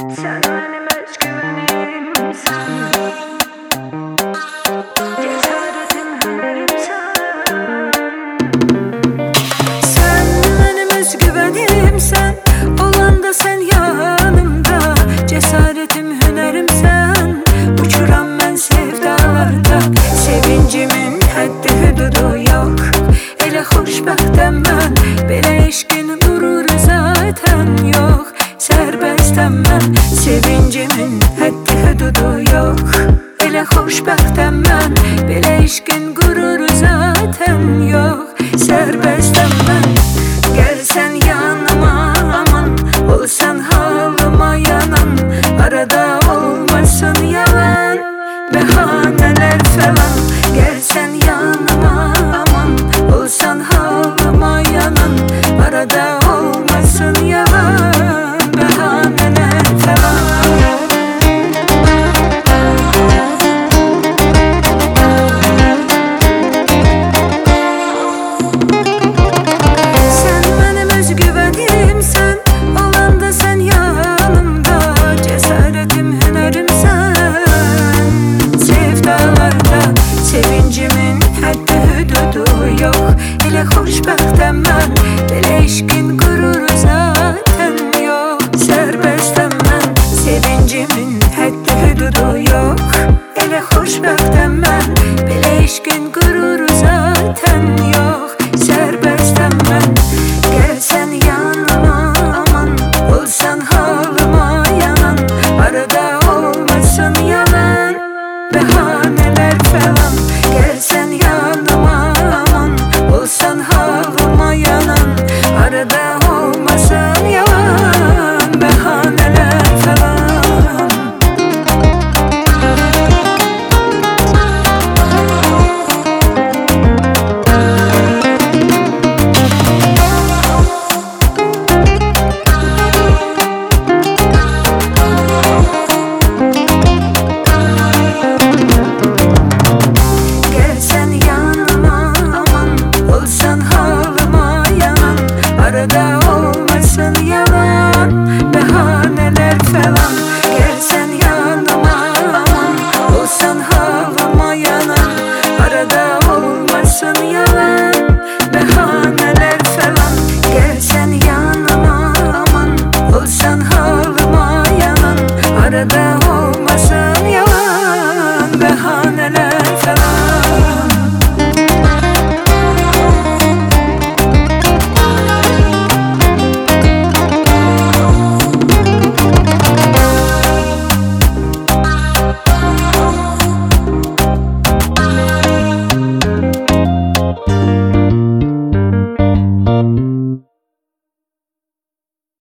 Sen benim özgüvenimsin, cesaretim hünerimsen. Sen benim özgüvenimsen, olan da sen yanımda. Cesaretim hünerimsen, uçuram ben sevdalarda. Sevincimin haddi hududu yok, elə xoşbəxtəm mən. Belə eşqin qüruru zaten yok, sərbəstəm mən. Sevincimin haddi hududu yok, elə xoşbəxtəm mən. Belə eşqin qüruru zaten yok, sərbəstəm mən. Gəlsən yanıma aman, olsan halıma yanan. Arada olmasın yalan, bəhanələr falan. Gəlsən yanıma aman, olsan halıma yanan. Arada olmasın yalan, bəhanələr falan. Sen benim özgüvenimsen, olan da sen yanımda. Cesaretim hünerimsen, sevdalarda. Sevincimin haddi hududu yok, elə xoşbəxtəm mən. Belə eşqin qüruru zaten yok, sərbəstəm mən. Sevincimin